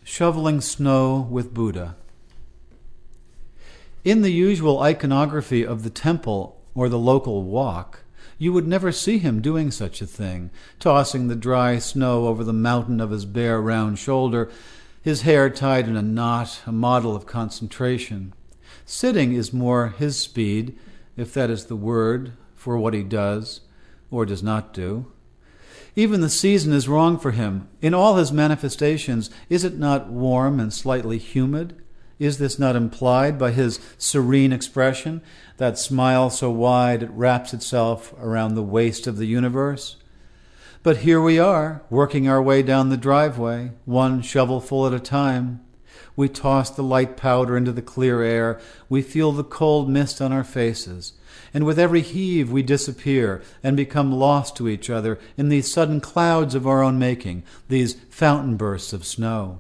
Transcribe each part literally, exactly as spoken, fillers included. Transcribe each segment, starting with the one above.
Shoveling Snow with Buddha. In the usual iconography of the temple or the local walk, you would never see him doing such a thing, tossing the dry snow over the mountain of his bare round shoulder, his hair tied in a knot, a model of concentration. Sitting is more his speed, if that is the word for what he does or does not do. Even the season is wrong for him. In all his manifestations, is it not warm and slightly humid? Is this not implied by his serene expression, that smile so wide it wraps itself around the waist of the universe? But here we are, working our way down the driveway, one shovelful at a time. We toss the light powder into the clear air. We feel the cold mist on our faces. And with every heave we disappear and become lost to each other in these sudden clouds of our own making, these fountain bursts of snow.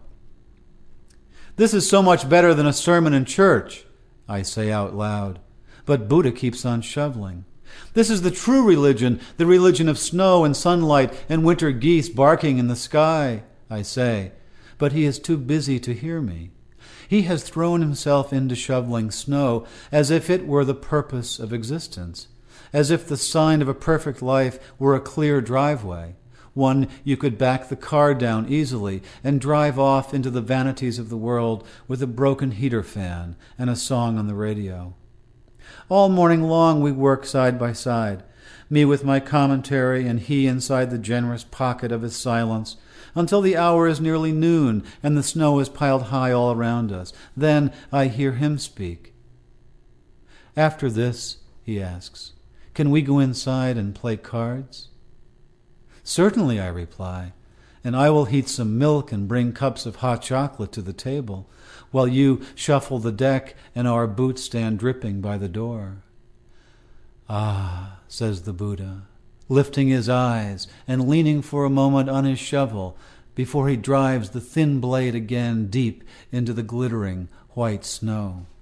This is so much better than a sermon in church, I say out loud. But Buddha keeps on shoveling. This is the true religion, the religion of snow and sunlight and winter geese barking in the sky, I say. But he is too busy to hear me. He has thrown himself into shoveling snow as if it were the purpose of existence, as if the sign of a perfect life were a clear driveway, one you could back the car down easily and drive off into the vanities of the world with a broken heater fan and a song on the radio. All morning long we work side by side, me with my commentary and he inside the generous pocket of his silence, until the hour is nearly noon and the snow is piled high all around us. Then I hear him speak. After this, he asks, can we go inside and play cards? Certainly, I reply, and I will heat some milk and bring cups of hot chocolate to the table, while you shuffle the deck and our boots stand dripping by the door. Ah, says the Buddha, lifting his eyes and leaning for a moment on his shovel before he drives the thin blade again deep into the glittering white snow.